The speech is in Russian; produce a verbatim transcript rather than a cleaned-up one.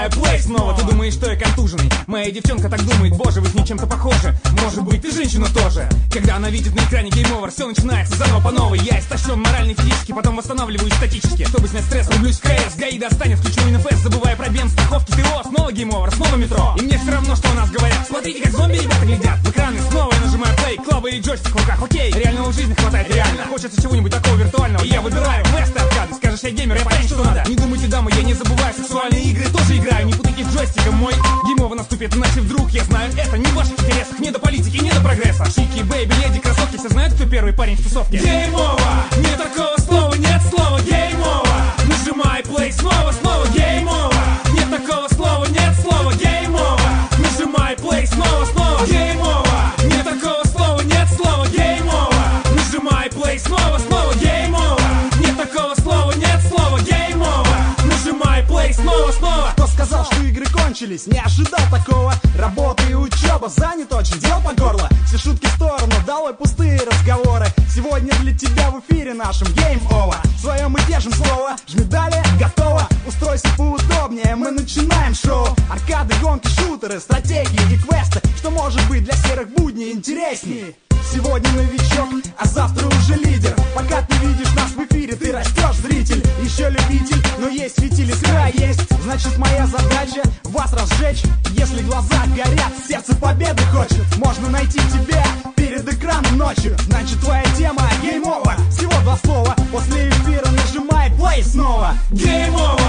нажимаю play снова. Ты думаешь, что я контуженный? Моя девчонка так думает, боже, вы с ней чем-то похожи. Может быть, ты женщина тоже. Когда она видит на экране Game Over, все начинается заново по новой. Я истощен морально и физически, потом восстанавливаюсь статически. Чтобы снять стресс, рублюсь в КС, ГАИ достанет, включу Минфест, забывая про бен, страховки, ТО, снова Game Over, снова метро. И мне все равно, что у нас говорят. Смотрите, как зомби ребята глядят в экраны, снова я нажимаю play. Клава или джойстик в руках, окей. Реального в жизни хватает, реально. Хочется чего-нибудь такого виртуального, и я выбираю квесты, аркады. Скажешь, я геймер, я понять, что надо. Не думайте, дамы, я не забываю, сексуальные игры тоже играю. Не путайте с джойстиком, мой Game Over наступит, иначе вдруг я знаю это не в ваших интересах. Не до политики, не до прогресса. Шики, бэйби, леди, кроссовки, все знают, кто первый парень в тусовке. Game Over, не такого слова, нет слова Game Over. Нажимай play снова, снова Game Over. Нет такого слова, нет слова Game Over. Нажимай play снова, снова Game Over. Нет такого слова, нет слова Game Over. Нажимай play снова, снова Game Over. Нет такого слова, нет слова Game Over. Нажимай play снова, снова. Кто сказал, что игры кончились? Не ожидал такого. Работа и учеба, занят очень, дел по горло. Все шутки в сторону, долой пустые разговоры. Сегодня для тебя в эфире нашем Game Over. В своем мы держим слово, жми далее, готово. Устройся поудобнее, мы начинаем шоу. Аркады, гонки, шутеры, стратегии и квесты. Что может быть для серых будней интереснее? Сегодня новичок, а завтра уже лидер. Пока ты видишь нас в эфире, ты растешь, зритель. Еще любитель, но есть фитиль, искра есть. Значит, моя задача вас разжечь. Если глаза горят, сердце победы хочет. Можно найти тебя перед экраном ночью. Значит, твоя тема Game Over. Всего два слова, после эфира нажимай play снова. Game Over.